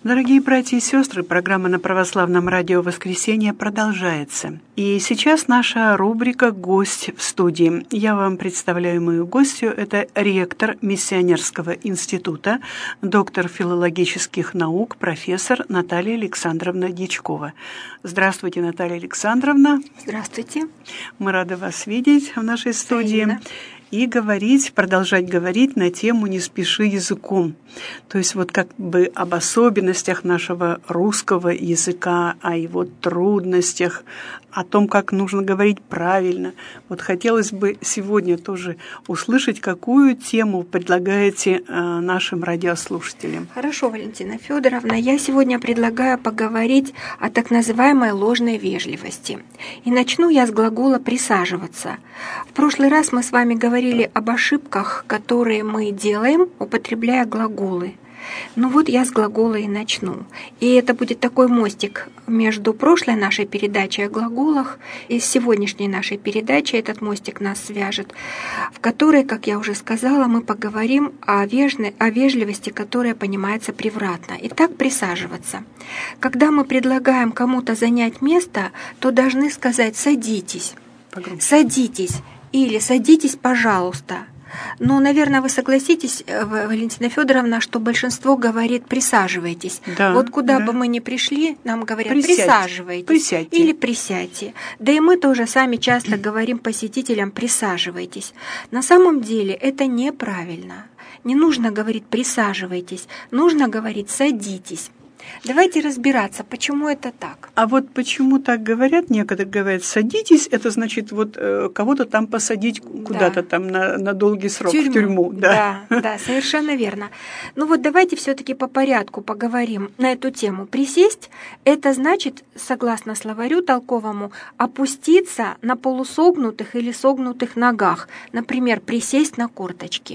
Дорогие братья и сестры, программа на Православном радио «Воскресенье» продолжается. И сейчас наша рубрика «Гость в студии». Я вам представляю мою гостью. Это ректор Миссионерского института, доктор филологических наук, профессор Наталья Александровна Дьячкова. Здравствуйте, Наталья Александровна. Здравствуйте. Мы рады вас видеть в нашей студии. Взаимно. И продолжать говорить на тему «Не спеши языком». То есть вот как бы об особенностях нашего русского языка, о его трудностях, о том, как нужно говорить правильно. Вот хотелось бы сегодня тоже услышать, какую тему предлагаете нашим радиослушателям. Хорошо, Валентина Федоровна, я сегодня предлагаю поговорить о так называемой ложной вежливости. И начну я с глагола «присаживаться». В прошлый раз мы с вами говорили об ошибках, которые мы делаем, употребляя глаголы. Ну вот я с глагола и начну. И это будет такой мостик между прошлой нашей передачей о глаголах и сегодняшней нашей передачей. Этот мостик нас свяжет, в которой, как я уже сказала, мы поговорим о вежливости, которая понимается превратно. Итак, присаживаться. Когда мы предлагаем кому-то занять место, то должны сказать «садитесь», «садитесь» или «садитесь, пожалуйста». Но, наверное, вы согласитесь, Валентина Федоровна, что большинство говорит «присаживайтесь». Да, вот куда да. бы мы ни пришли, нам говорят Присядьте, «присаживайтесь» или «присядьте». Да и мы тоже сами часто говорим посетителям «присаживайтесь». На самом деле это неправильно. Не нужно говорить «присаживайтесь», нужно говорить «садитесь». Давайте разбираться, почему это так. А вот почему так говорят? Некоторые говорят, садитесь, это значит вот кого-то там посадить куда-то там на долгий срок в тюрьму. Да, совершенно верно. Ну вот давайте все-таки по порядку поговорим на эту тему. Присесть – это значит, согласно словарю толковому, опуститься на полусогнутых или согнутых ногах. Например, присесть на корточки.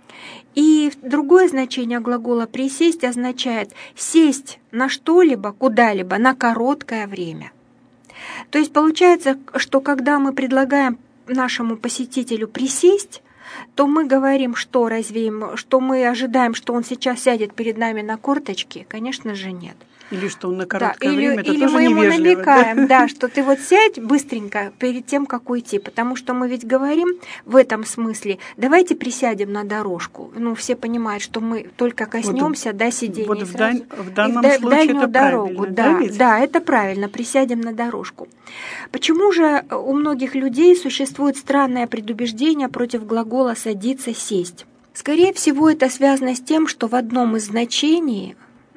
И другое значение глагола «присесть» означает сесть на что-либо, куда-либо на короткое время. То есть получается, что когда мы предлагаем нашему посетителю присесть, то мы говорим, что мы ожидаем, что он сейчас сядет перед нами на корточки? Конечно же, нет. Или что он на короткое время, это или тоже мы ему невежливо, намекаем, да, что ты вот сядь быстренько перед тем, как уйти, потому что мы ведь говорим в этом смысле, давайте присядем на дорожку. Ну, все понимают, что мы только коснемся, вот, сидения. Вот в данном случае дальнюю это дорогу, правильно, да, это правильно, присядем на дорожку. Почему же у многих людей существует странное предубеждение против глагола «садиться», «сесть»? Скорее всего, это связано с тем, что в одном из значений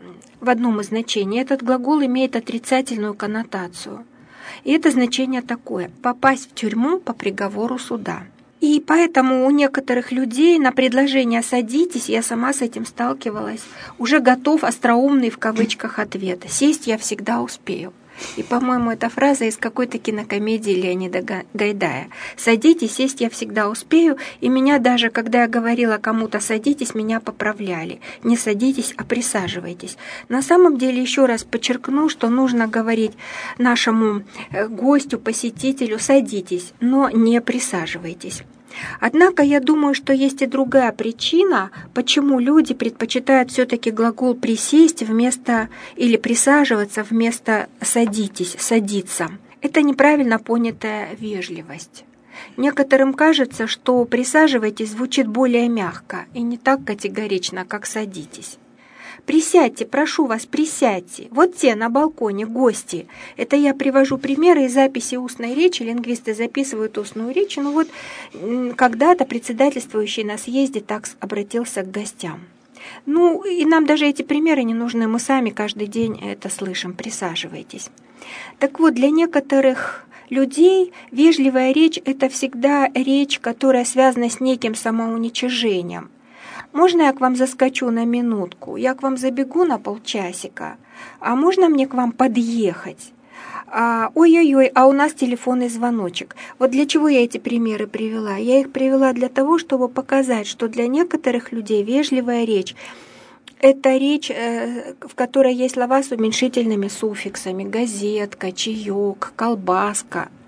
этот глагол имеет отрицательную коннотацию. И это значение такое – попасть в тюрьму по приговору суда. И поэтому у некоторых людей на предложение «садитесь», я сама с этим сталкивалась, уже готов остроумный в кавычках ответ «сесть я всегда успею». И, по-моему, эта фраза из какой-то кинокомедии Леонида Гайдая. «Садитесь, сесть я всегда успею». И меня даже, когда я говорила кому-то «садитесь», меня поправляли. Не садитесь, а присаживайтесь. На самом деле, еще раз подчеркну, что нужно говорить нашему гостю, посетителю «садитесь», но не присаживайтесь. Однако я думаю, что есть и другая причина, почему люди предпочитают все-таки глагол «присесть» вместо или «присаживаться» вместо «садитесь», «садиться». Это неправильно понятая вежливость. Некоторым кажется, что «присаживайтесь» звучит более мягко и не так категорично, как «садитесь». «Присядьте, прошу вас, присядьте. Вот те на балконе гости». Это я привожу примеры из записи устной речи. Лингвисты записывают устную речь. Ну вот когда-то председательствующий на съезде так обратился к гостям. Ну и нам даже эти примеры не нужны. Мы сами каждый день это слышим. Присаживайтесь. Так вот, для некоторых людей вежливая речь – это всегда речь, которая связана с неким самоуничижением. «Можно я к вам заскочу на минутку? Я к вам забегу на полчасика. А можно мне к вам подъехать? Ой-ой-ой, а у нас телефонный звоночек». Вот для чего я эти примеры привела? Я их привела для того, чтобы показать, что для некоторых людей вежливая речь – это речь, в которой есть слова с уменьшительными суффиксами: газетка, чаек, колбаска.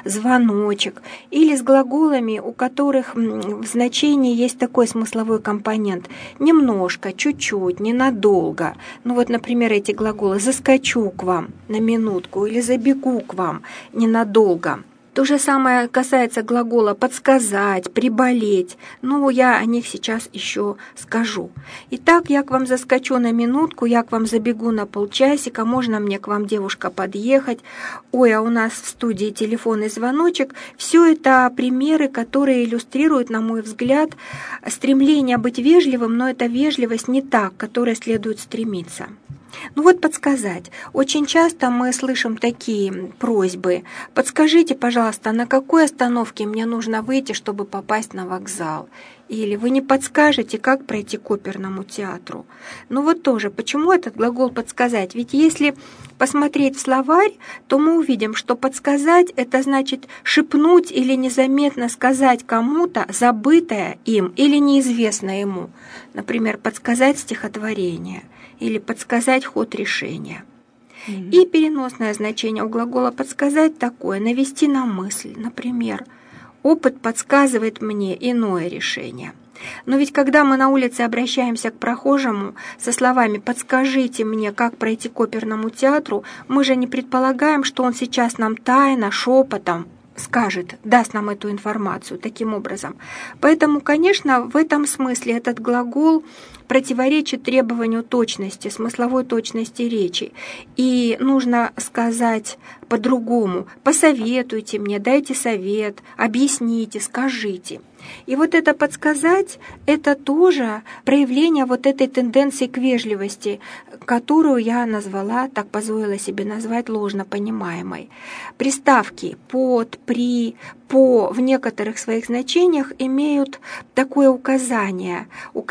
звоночек, или с глаголами, у которых в значении есть такой смысловой компонент: немножко, чуть-чуть, ненадолго. Ну вот, например, эти глаголы: заскочу к вам на минутку или забегу к вам ненадолго. То же самое касается глагола подсказать, приболеть. Ну, я о них сейчас еще скажу. Итак, я к вам заскочу на минутку, я к вам забегу на полчасика, можно мне к вам, девушка, подъехать? Ой, а у нас в студии телефонный звоночек. Все это примеры, которые иллюстрируют, на мой взгляд, стремление быть вежливым, но эта вежливость не та, к которой следует стремиться. Ну вот подсказать. Очень часто мы слышим такие просьбы: подскажите, пожалуйста, на какой остановке мне нужно выйти, чтобы попасть на вокзал? Или вы не подскажете, как пройти к оперному театру? Ну вот тоже, почему этот глагол подсказать? Ведь если посмотреть в словарь, то мы увидим, что подсказать — это значит шепнуть или незаметно сказать кому-то забытое им или неизвестное ему. Например, подсказать стихотворение или подсказать ход решения. И переносное значение у глагола «подсказать» такое: навести на мысль. Например, опыт подсказывает мне иное решение. Но ведь когда мы на улице обращаемся к прохожему со словами «подскажите мне, как пройти к оперному театру», мы же не предполагаем, что он сейчас нам тайно, шепотом скажет, даст нам эту информацию таким образом. Поэтому, конечно, в этом смысле этот глагол противоречит требованию точности, смысловой точности речи. И нужно сказать по-другому: посоветуйте мне, дайте совет, объясните, скажите. И вот это подсказать — это тоже проявление вот этой тенденции к вежливости, которую я назвала, так позволила себе назвать, ложно понимаемой. Приставки «под», «при», «по» в некоторых своих значениях имеют такое указание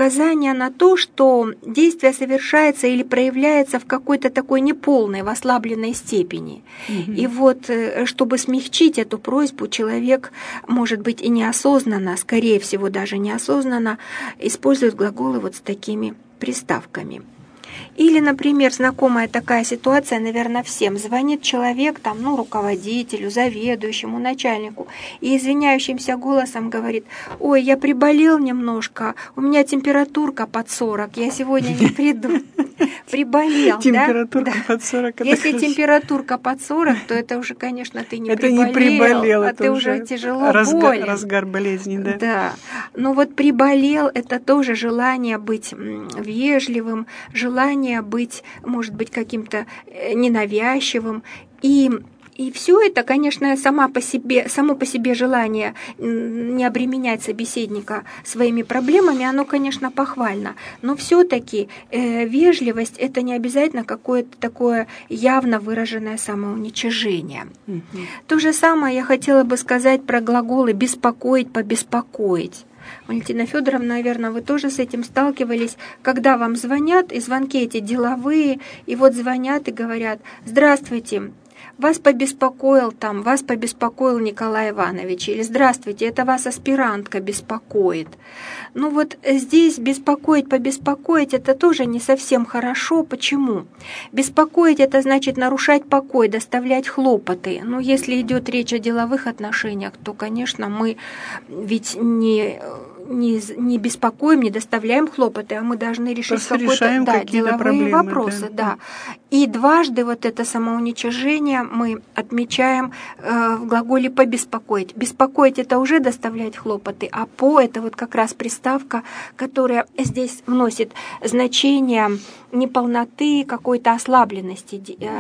на то, что действие совершается или проявляется в какой-то такой неполной, в ослабленной степени. И вот, чтобы смягчить эту просьбу, человек, может быть, и неосознанно, скорее всего, даже неосознанно, использует глаголы вот с такими приставками. Или, например, знакомая такая ситуация, наверное, всем. Звонит человек, руководителю, заведующему, начальнику, и извиняющимся голосом говорит: «Ой, я приболел немножко, у меня температурка под 40, я сегодня не приду». Приболел, температурка под 40. Если температурка под 40, то это уже, конечно, ты не приболел, а ты уже тяжело болен. Разгар болезни, да. Да. Но вот приболел — это тоже желание быть вежливым, желание быть, может быть, каким-то ненавязчивым. И все это, конечно, само по себе желание не обременять собеседника своими проблемами, оно, конечно, похвально. Но все-таки вежливость — это не обязательно какое-то такое явно выраженное самоуничижение. То же самое я хотела бы сказать про глаголы «беспокоить», «побеспокоить». Валентина Федоровна, наверное, вы тоже с этим сталкивались, когда вам звонят, и звонки эти деловые, и вот звонят и говорят: «Здравствуйте, вас побеспокоил Николай Иванович», или «Здравствуйте, это вас аспирантка беспокоит». Ну вот здесь беспокоить, побеспокоить — это тоже не совсем хорошо. Почему? Беспокоить — это значит нарушать покой, доставлять хлопоты. Но если идет речь о деловых отношениях, то, конечно, мы ведь не беспокоим, не доставляем хлопоты, а мы должны решить какие-то деловые проблемы, вопросы. Да. И дважды вот это самоуничижение мы отмечаем в глаголе «побеспокоить». Беспокоить — это уже доставлять хлопоты, а «по» — это вот как раз приставка, которая здесь вносит значение неполноты, какой-то ослабленности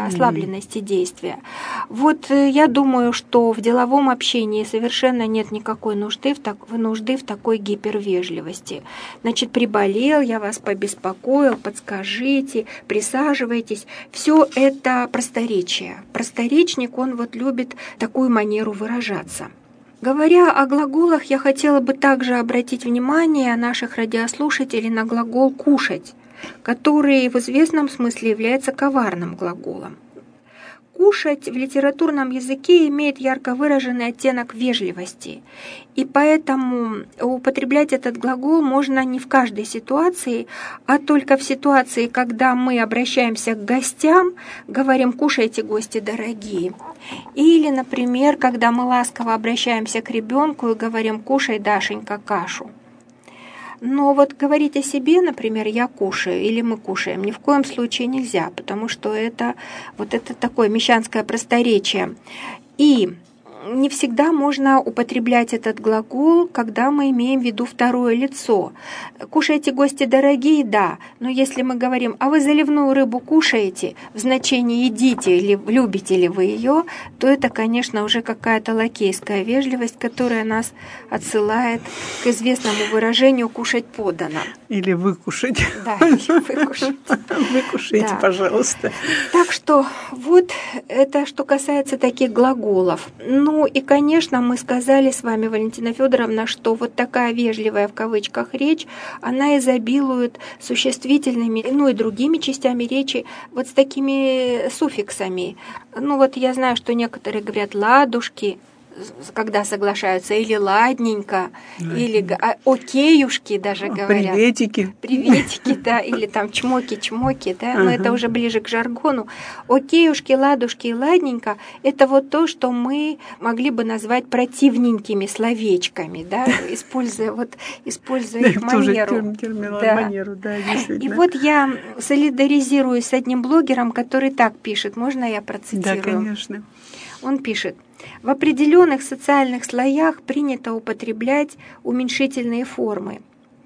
действия. Вот я думаю, что в деловом общении совершенно нет никакой нужды в такой гипервежливости. Значит, приболел, я вас побеспокоил, подскажите, присаживайтесь. Все это просторечие. Просторечник, он вот любит такую манеру выражаться. Говоря о глаголах, я хотела бы также обратить внимание наших радиослушателей на глагол «кушать», который в известном смысле является коварным глаголом. Кушать в литературном языке имеет ярко выраженный оттенок вежливости, и поэтому употреблять этот глагол можно не в каждой ситуации, а только в ситуации, когда мы обращаемся к гостям, говорим «кушайте, гости дорогие». Или, например, когда мы ласково обращаемся к ребенку и говорим «кушай, Дашенька, кашу». Но вот говорить о себе, например, «я кушаю» или «мы кушаем» ни в коем случае нельзя, потому что это такое мещанское просторечие. И не всегда можно употреблять этот глагол, когда мы имеем в виду второе лицо. «Кушайте, гости дорогие», да, но если мы говорим «а вы заливную рыбу кушаете» в значении «едите» или «любите ли вы ее», то это, конечно, уже какая-то лакейская вежливость, которая нас отсылает к известному выражению «кушать подано». Или «выкушать». Да, или «выкушать». Выкушайте, да. Пожалуйста. Так что вот это что касается таких глаголов. Ну и, конечно, мы сказали с вами, Валентина Федоровна, что вот такая вежливая в кавычках речь, она изобилует существительными, ну и другими частями речи, вот с такими суффиксами. Ну вот я знаю, что некоторые говорят «ладушки», когда соглашаются, или ладненько, или окейушки даже говорят. Приветики, да, или там чмоки, да, но это уже ближе к жаргону. Окейушки, ладушки и ладненько – это вот то, что мы могли бы назвать противненькими словечками, да, используя их манеру. Манеру, да, действительно. И вот я солидаризируюсь с одним блогером, который так пишет. Можно я процитирую? Да, конечно. Он пишет: в определенных социальных слоях принято употреблять уменьшительные формы.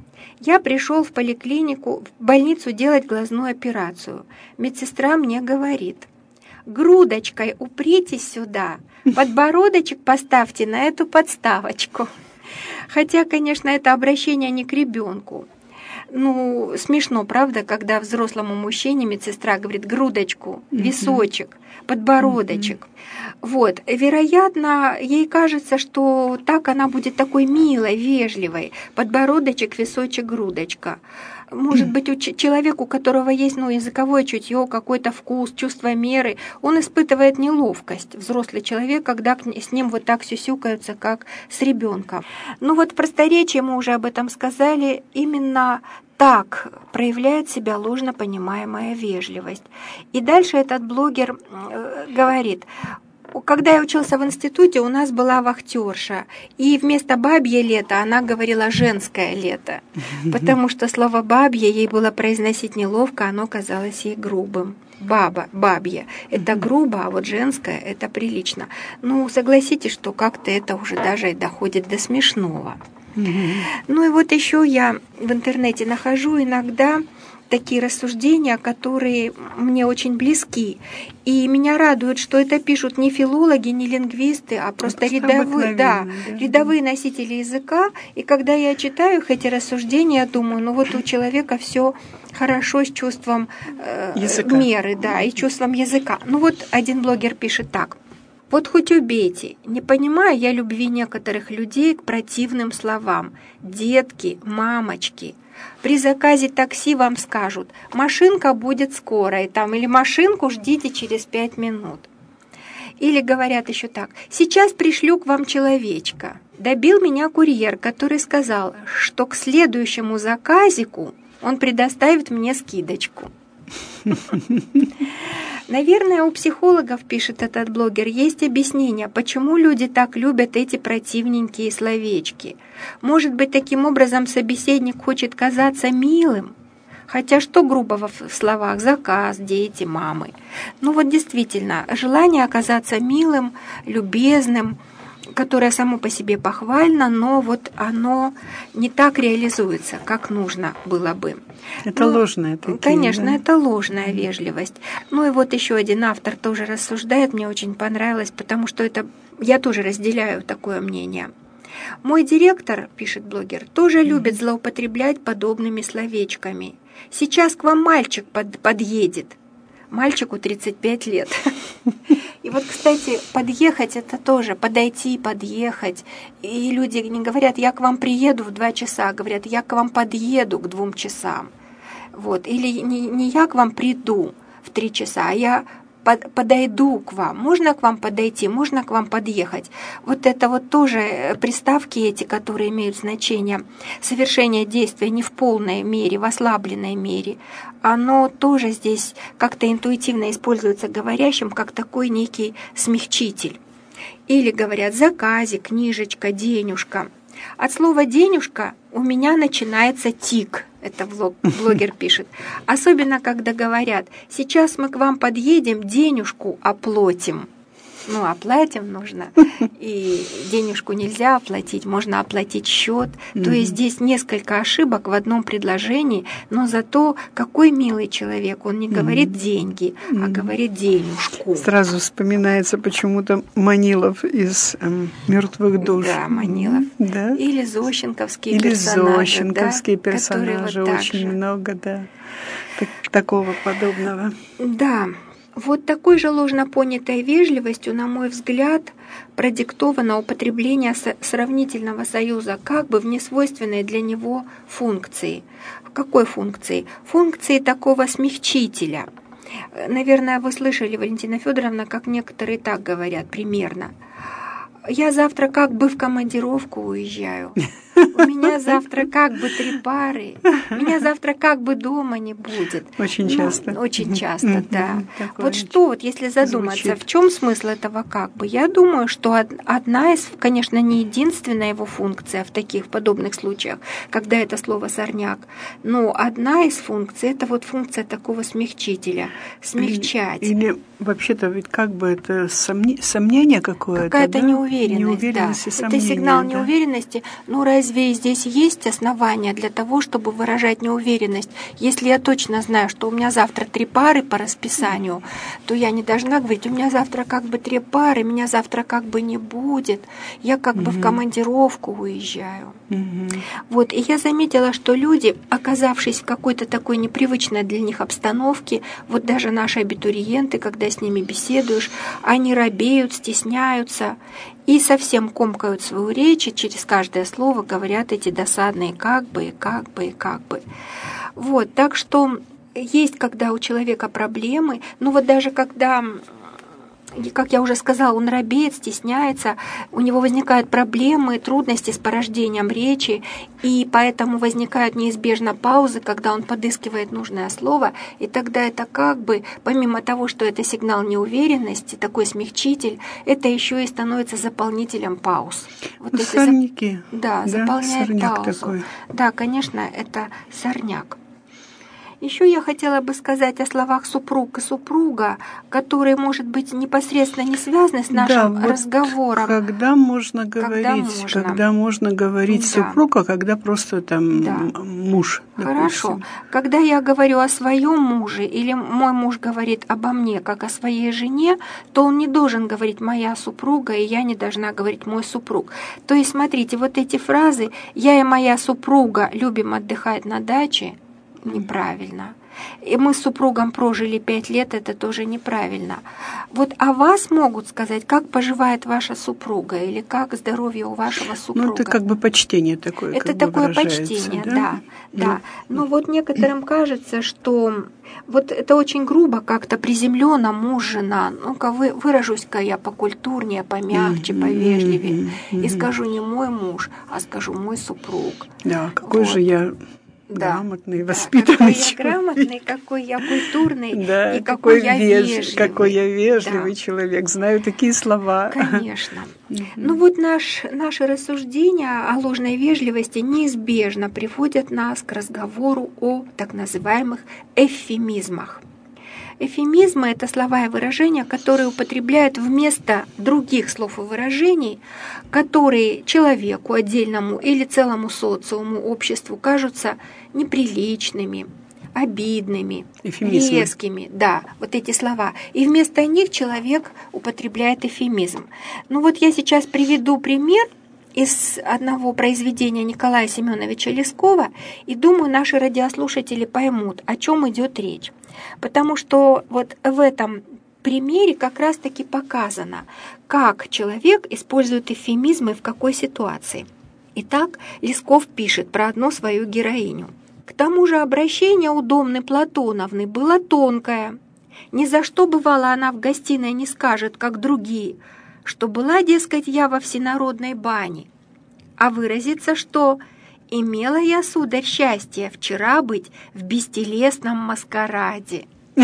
Я пришел в поликлинику, в больницу делать глазную операцию. Медсестра мне говорит: грудочкой упритесь сюда, подбородочек поставьте на эту подставочку. Хотя, конечно, это обращение не к ребенку. Ну, смешно, правда, когда взрослому мужчине медсестра говорит грудочку, височек, подбородочек. Вот, вероятно, ей кажется, что так она будет такой милой, вежливой. Подбородочек, височек, грудочка. Может быть, человеку, у которого есть языковое чутье, какой-то вкус, чувство меры, он испытывает неловкость, взрослый человек, когда с ним вот так сюсюкаются, как с ребенком. Ну вот в просторечии мы уже об этом сказали, именно так проявляет себя ложно понимаемая вежливость. И дальше этот блогер говорит: когда я учился в институте, у нас была вахтерша, и вместо «бабье лето» она говорила «женское лето», потому что слово «бабье» ей было произносить неловко, оно казалось ей грубым. Бабье – это грубо, а вот женское – это прилично. Ну, согласитесь, что как-то это уже даже доходит до смешного. Ну и вот еще я в интернете нахожу иногда такие рассуждения, которые мне очень близки. И меня радует, что это пишут не филологи, не лингвисты, а просто рядовые носители языка. И когда я читаю их, эти рассуждения, я думаю, ну вот у человека все хорошо с чувством меры, да, и чувством языка. Ну вот один блогер пишет так: вот хоть убейте, не понимаю я любви некоторых людей к противным словам. Детки, мамочки. При заказе такси вам скажут: машинка будет скорой, там, или машинку ждите через 5 минут. Или говорят еще так: сейчас пришлю к вам человечка. Добил меня курьер, который сказал, что к следующему заказику он предоставит мне скидочку. Наверное, у психологов, пишет этот блогер, есть объяснение, почему люди так любят эти противненькие словечки. Может быть, таким образом собеседник хочет казаться милым? Хотя что грубого в словах: заказ, дети, мамы. Ну вот действительно, желание оказаться милым, любезным, которое само по себе похвально, но вот оно не так реализуется, как нужно было бы. Это ложная такие, конечно, да? Это ложная вежливость. Ну и вот еще один автор тоже рассуждает, мне очень понравилось, потому что это я тоже разделяю такое мнение. Мой директор, пишет блогер, тоже любит злоупотреблять подобными словечками. Сейчас к вам мальчик подъедет. Мальчику 35 лет. И вот, кстати, подъехать — это тоже подойти, подъехать. И люди не говорят: я к вам приеду в 2 часа, говорят: я к вам подъеду к 2 часам. Вот. Или не я к вам приду в 3 часа, а я подойду к вам, можно к вам подойти, можно к вам подъехать. Вот это вот тоже приставки эти, которые имеют значение совершения действия не в полной мере, в ослабленной мере, оно тоже здесь как-то интуитивно используется говорящим как такой некий смягчитель. Или говорят заказик, книжечка, денежка. От слова «денежка» у меня начинается тик, это блогер пишет. Особенно, когда говорят, сейчас мы к вам подъедем, денежку оплатим. Ну, оплатим нужно, и денежку нельзя оплатить, можно оплатить счет. То есть здесь несколько ошибок в одном предложении, но зато какой милый человек, он не говорит деньги, а говорит денежку. Сразу вспоминается почему-то Манилов из «Мертвых душ». Да, Манилов. Да? Или зощенковские персонажи. Или зощенковские персонажи, вот очень много, да, такого подобного. Да. Вот такой же ложно понятой вежливостью, на мой взгляд, продиктовано употребление сравнительного союза как бы в несвойственной для него функции. В какой функции? Функции такого смягчителя. Наверное, вы слышали, Валентина Федоровна, как некоторые так говорят примерно. Я завтра как бы в командировку уезжаю. У меня завтра как бы 3 пары. Меня завтра как бы дома не будет. Очень часто. Очень часто, да. Вот что, вот если задуматься, в чем смысл этого как бы? Я думаю, что одна из, конечно, не единственная его функция в таких подобных случаях, когда это слово «сорняк», но одна из функций, это вот функция такого смягчителя, смягчать. Или вообще-то ведь как бы это сомнение какое-то, какая-то да? неуверенность, да. Это сигнал неуверенности. Ну, разве здесь есть основания для того, чтобы выражать неуверенность? Если я точно знаю, что у меня завтра 3 пары по расписанию, то я не должна говорить, у меня завтра как бы 3 пары, меня завтра как бы не будет, я как бы в командировку уезжаю. Вот, и я заметила, что люди, оказавшись в какой-то такой непривычной для них обстановке, вот даже наши абитуриенты, когда с ними беседуешь, они робеют, стесняются и совсем комкают свою речь, и через каждое слово говорят эти досадные как бы, как бы, как бы. Вот, так что есть, когда у человека проблемы, ну вот даже когда, как я уже сказала, он робеет, стесняется, у него возникают проблемы, трудности с порождением речи, и поэтому возникают неизбежно паузы, когда он подыскивает нужное слово, и тогда это как бы, помимо того, что это сигнал неуверенности, такой смягчитель, это еще и становится заполнителем пауз. Вот сорняки. Да, заполняет паузу. Такой. Да, конечно, это сорняк. Еще я хотела бы сказать о словах «супруг» и «супруга», которые, может быть, непосредственно не связаны с нашим разговором. Когда можно говорить «супруг», а когда просто там муж, допустим. Хорошо. Когда я говорю о своем муже или мой муж говорит обо мне, как о своей жене, то он не должен говорить «моя супруга», и я не должна говорить «мой супруг». То есть, смотрите, вот эти фразы «я и моя супруга любим отдыхать на даче» неправильно. И мы с супругом прожили 5 лет, это тоже неправильно. Вот о вас могут сказать, как поживает ваша супруга или как здоровье у вашего супруга. Ну, это как бы почтение такое. Это такое почтение, да. Но вот некоторым кажется, что вот это очень грубо, как-то приземленно муж, жена. Ну-ка, выражусь-ка я покультурнее, помягче, повежливее. И скажу не мой муж, а скажу мой супруг. Да, какой же я... грамотный, воспитанный человек. Какой я грамотный, какой я культурный, да, и какой я вежливый. Какой я вежливый человек, знаю такие слова. Конечно. Ну вот наши рассуждения о ложной вежливости неизбежно приводят нас к разговору о так называемых эвфемизмах. Эвфемизмы – это слова и выражения, которые употребляют вместо других слов и выражений, которые человеку отдельному или целому социуму, обществу кажутся неприличными, обидными, резкими. Да, вот эти слова. И вместо них человек употребляет эвфемизм. Ну вот я сейчас приведу пример из одного произведения Николая Семеновича Лескова, и думаю, наши радиослушатели поймут, о чем идет речь. Потому что вот в этом примере как раз-таки показано, как человек использует эвфемизмы в какой ситуации. Итак, Лесков пишет про одну свою героиню. К тому же обращение у Домны Платоновны было тонкое. Ни за что, бывало, она в гостиной не скажет, как другие, что была, дескать, я во всенародной бане, а выразится, что имела я, сударь, счастье вчера быть в бестелесном маскараде.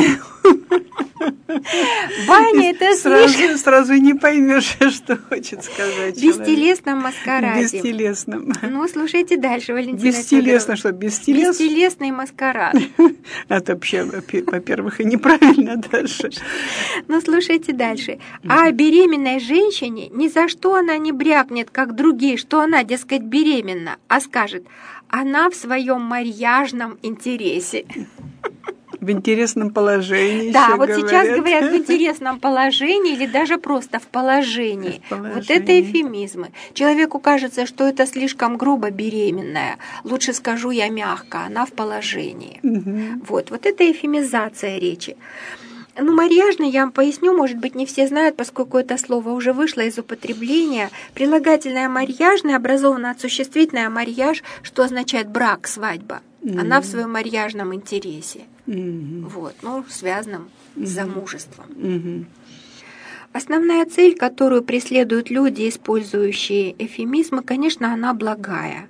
Баня — это сразу не поймешь, что хочет сказать человек. В бестелесном маскараде. Бестелесном. Ну, слушайте дальше, Валентина Бестелесно, Федоровна. что бестелес? Бестелесный маскарад. Это вообще, во-первых, и неправильно дальше. Ну, слушайте дальше. А беременной женщине ни за что она не брякнет, как другие, что она, дескать, беременна, а скажет, она в своем марьяжном интересе. В интересном положении. Да, вот говорят. Сейчас говорят в интересном положении или даже просто в положении. Вот это эвфемизмы. Человеку кажется, что это слишком грубо беременная. Лучше скажу я мягко, она в положении. Вот это эвфемизация речи. Ну, марьяжный, я вам поясню, может быть, не все знают, поскольку это слово уже вышло из употребления. Прилагательное марьяжное образовано от существительное марьяж, что означает брак, свадьба. Она в своем марьяжном интересе. Вот, ну, связанном с замужеством. Основная цель, которую преследуют люди, использующие эвфемизмы, конечно, она благая.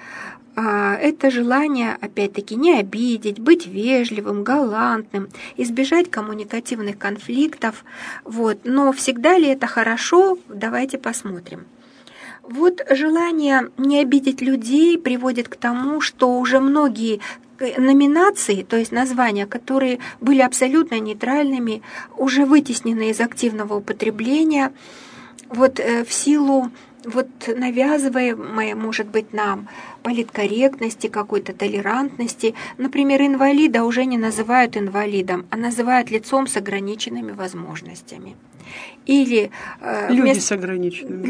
Это желание, опять-таки, не обидеть, быть вежливым, галантным, избежать коммуникативных конфликтов. Вот. Но всегда ли это хорошо? Давайте посмотрим. Вот желание не обидеть людей приводит к тому, что уже многие номинации, то есть названия, которые были абсолютно нейтральными, уже вытеснены из активного употребления. Вот в силу навязываемой, может быть, нам политкорректности, какой-то толерантности. Например, инвалида уже не называют инвалидом, а называют лицом с ограниченными возможностями. Или люди с ограниченными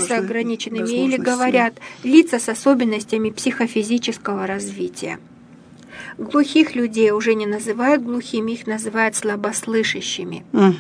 или говорят лица с особенностями психофизического развития. Глухих людей уже не называют глухими, их называют слабослышащими.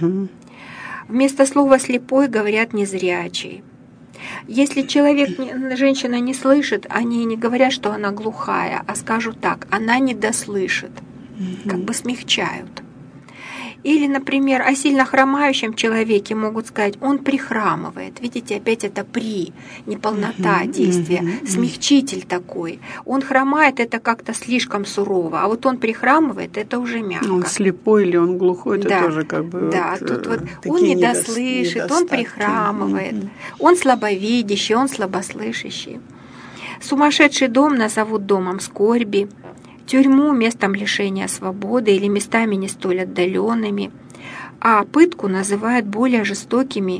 Вместо слова «слепой» говорят «незрячий». Если женщина не слышит, они не говорят, что она глухая, а скажут так, она недослышит, как бы смягчают. Или, например, о сильно хромающем человеке могут сказать, он прихрамывает. Видите, опять это неполнота действия, смягчитель такой. Он хромает, это как-то слишком сурово, а вот он прихрамывает, это уже мягко. Он слепой или он глухой, это тоже как бы... Да, тут он недослышит, он прихрамывает, он слабовидящий, он слабослышащий. Сумасшедший дом назовут домом скорби, тюрьму местом лишения свободы или местами не столь отдаленными, а пытку называют более жесткими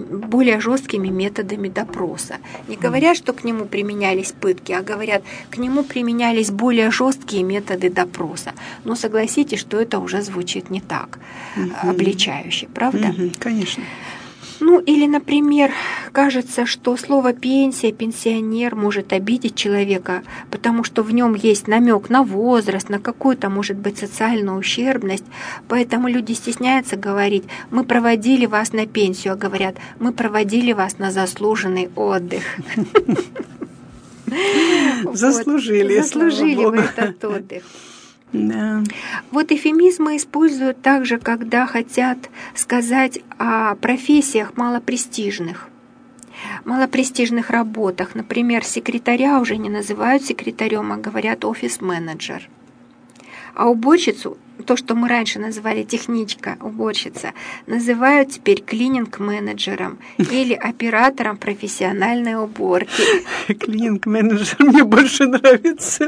методами допроса. Не говорят, что к нему применялись пытки, а говорят, к нему применялись более жесткие методы допроса. Но согласитесь, что это уже звучит не так обличающе, правда? Конечно. Ну, или, например, кажется, что слово «пенсия», «пенсионер» может обидеть человека, потому что в нем есть намек на возраст, на какую-то, может быть, социальную ущербность. Поэтому люди стесняются говорить «мы проводили вас на пенсию», а говорят «мы проводили вас на заслуженный отдых». Заслужили вы этот отдых. Да. Вот эвфемизмы используют также, когда хотят сказать о профессиях малопрестижных работах. Например, секретаря уже не называют секретарем, а говорят офис-менеджер. А уборщицу, то, что мы раньше называли техничка, уборщица, называют теперь клининг-менеджером или оператором профессиональной уборки. Клининг-менеджер мне больше нравится.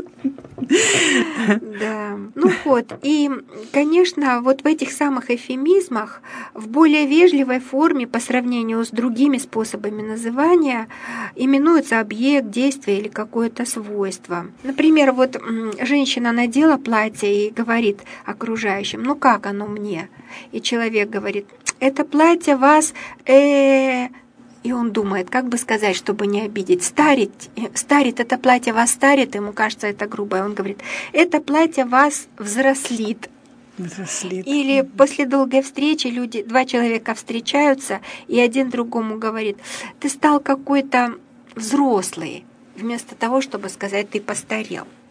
Да, ну вот, и, конечно, вот в этих самых эвфемизмах в более вежливой форме по сравнению с другими способами называния именуется объект, действие или какое-то свойство. Например, вот женщина надела платье и говорит окружающим, ну как оно мне? И человек говорит, это платье вас... И он думает, как бы сказать, чтобы не обидеть. Старит, это платье вас старит, ему кажется, это грубо. И он говорит, это платье вас взрослит. Или после долгой встречи два человека встречаются, и один другому говорит, ты стал какой-то взрослый, вместо того, чтобы сказать, ты постарел.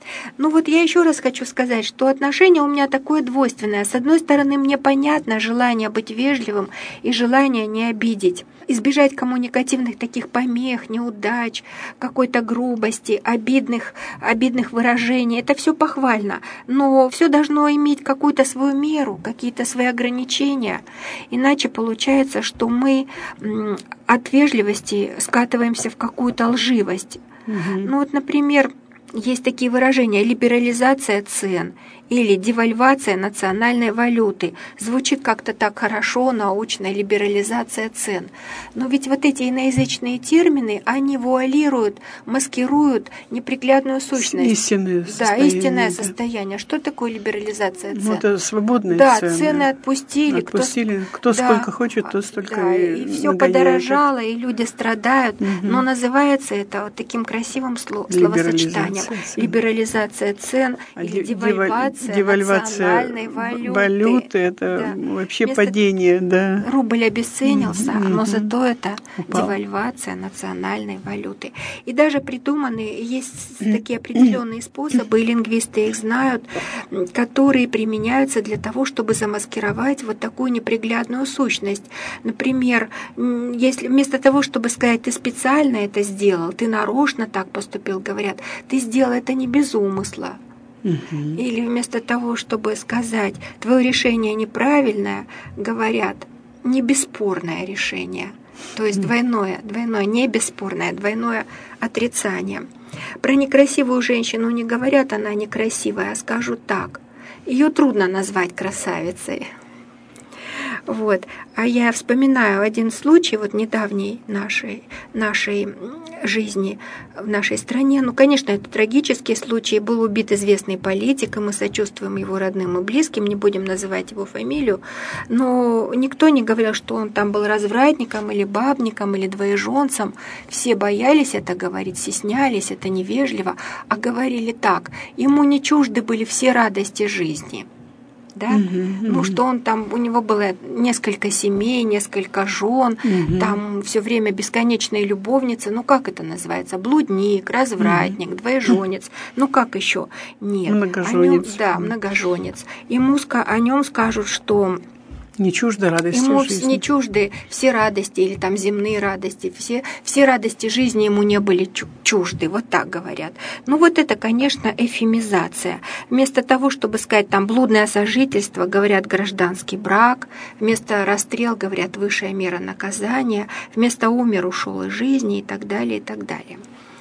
Ну вот я еще раз хочу сказать, что отношение у меня такое двойственное. С одной стороны, мне понятно желание быть вежливым и желание не обидеть, избежать коммуникативных таких помех, неудач, какой-то грубости, обидных выражений. Это все похвально, но все должно иметь какую-то свою меру, какие-то свои ограничения. Иначе получается, что мы от вежливости скатываемся в какую-то лживость. Ну вот, например, есть такие выражения: либерализация цен или девальвация национальной валюты. Звучит как-то так хорошо, научно, либерализация цен. Но ведь вот эти иноязычные термины, они вуалируют, маскируют неприглядную сущность. Истинное состояние. Да, истинное состояние. Что такое либерализация цен? Ну, это свободные цены. Да, цены отпустили. Кто сколько хочет, то столько и все подорожало, и люди страдают. Но называется это вот таким красивым словосочетанием. Либерализация цен или девальвация национальной валюты. Это вообще падение, да. Рубль обесценился, но зато это девальвация национальной валюты. И даже придуманы, есть такие определенные способы, и лингвисты их знают, которые применяются для того, чтобы замаскировать вот такую неприглядную сущность. Например, если вместо того, чтобы сказать: ты специально это сделал, ты нарочно так поступил, говорят: ты сделал это не без умысла. Или вместо того, чтобы сказать: твое решение неправильное, говорят: не бесспорное решение. То есть двойное, не бесспорное, двойное отрицание. Про некрасивую женщину не говорят: она некрасивая, а скажут так: ее трудно назвать красавицей. Вот. А я вспоминаю один случай вот недавней нашей жизни в нашей стране. Ну, конечно, это трагический случай. Был убит известный политик, и мы сочувствуем его родным и близким, не будем называть его фамилию. Но никто не говорил, что он там был развратником или бабником или двоеженцем. Все боялись это говорить, стеснялись, это невежливо, а говорили так: ему не чужды были все радости жизни. Да? Ну, что он там, у него было несколько семей, несколько жен, там все время бесконечные любовницы. Ну, как это называется? Блудник, развратник, двоеженец. Ну, как еще? Нет. Многоженец. Многоженец. О нем скажут, что не чужды радости ему жизни. Не чужды все радости или там земные радости, все радости жизни ему не были чужды, вот так говорят. Ну вот это, конечно, эвфемизация. Вместо того, чтобы сказать там блудное сожительство, говорят гражданский брак, вместо расстрел говорят высшая мера наказания, вместо умер, ушел из жизни и так далее, и так далее.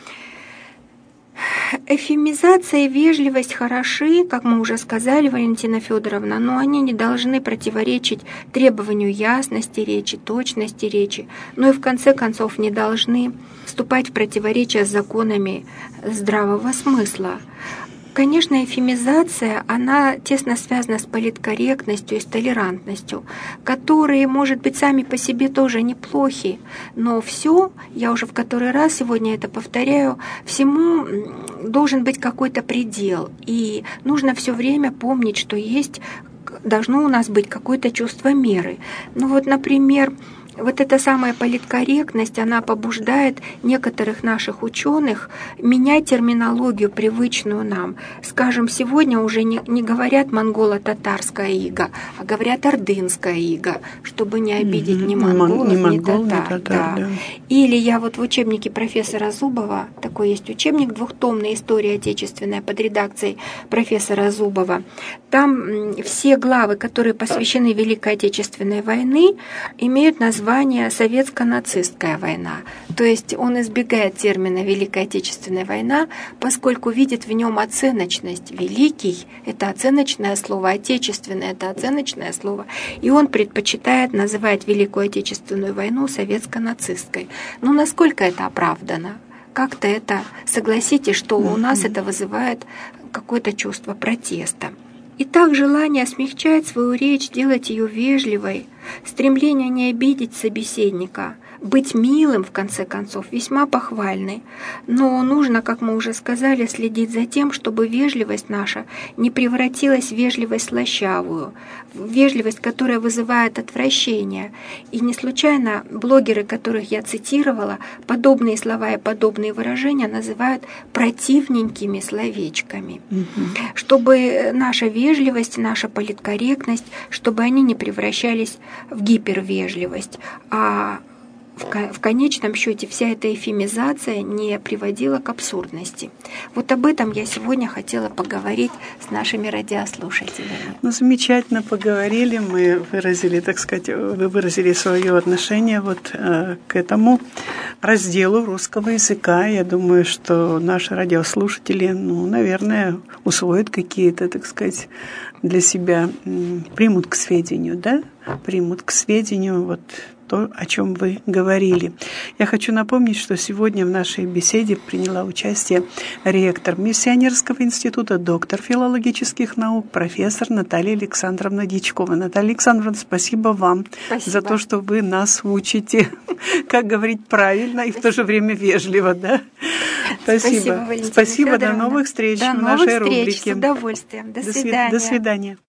Эвфемизация и вежливость хороши, как мы уже сказали, Валентина Федоровна, но они не должны противоречить требованию ясности речи, точности речи, но и в конце концов не должны вступать в противоречие с законами здравого смысла. Конечно, эвфемизация, она тесно связана с политкорректностью и с толерантностью, которые, может быть, сами по себе тоже неплохи, но все, я уже в который раз сегодня это повторяю, всему должен быть какой-то предел, и нужно все время помнить, что должно у нас быть какое-то чувство меры. Ну вот, например, вот эта самая политкорректность, она побуждает некоторых наших ученых менять терминологию, привычную нам. Скажем, сегодня уже не говорят монголо-татарская ига, а говорят ордынская ига, чтобы не обидеть ни монголов, ни татар. Да. Или я вот в учебнике профессора Зубова, такой есть учебник двухтомный «История отечественная» под редакцией профессора Зубова, там все главы, которые посвящены Великой Отечественной войне, имеют название «Советско-нацистская война». То есть он избегает термина «Великая Отечественная война», поскольку видит в нем оценочность. «Великий» — это оценочное слово, «отечественное» — это оценочное слово. И он предпочитает называть Великую Отечественную войну советско-нацистской. Но насколько это оправдано? Как-то это, согласитесь, что у нас это вызывает какое-то чувство протеста. Итак, желание смягчать свою речь, делать ее вежливой, стремление не обидеть собеседника, быть милым, в конце концов, весьма похвальны. Но нужно, как мы уже сказали, следить за тем, чтобы вежливость наша не превратилась в вежливость слащавую, в вежливость, которая вызывает отвращение. И не случайно блогеры, которых я цитировала, подобные слова и подобные выражения называют противненькими словечками. Чтобы наша вежливость, наша политкорректность, чтобы они не превращались в гипервежливость, а в конечном счете вся эта эвфемизация не приводила к абсурдности. Вот об этом я сегодня хотела поговорить с нашими радиослушателями. Ну, замечательно поговорили, мы выразили, так сказать, вы выразили свое отношение вот к этому разделу русского языка. Я думаю, что наши радиослушатели, наверное, усвоят какие-то, так сказать, для себя, примут к сведению, да? Примут к сведению вот то, о чем вы говорили. Я хочу напомнить, что сегодня в нашей беседе приняла участие ректор Миссионерского института, доктор филологических наук, профессор Наталья Александровна Дьячкова. Наталья Александровна, спасибо вам за то, что вы нас учите, как говорить правильно и в то же время вежливо. Да? Спасибо. Спасибо. До новых встреч в нашей рубрике. С удовольствием. До свидания. До свидания.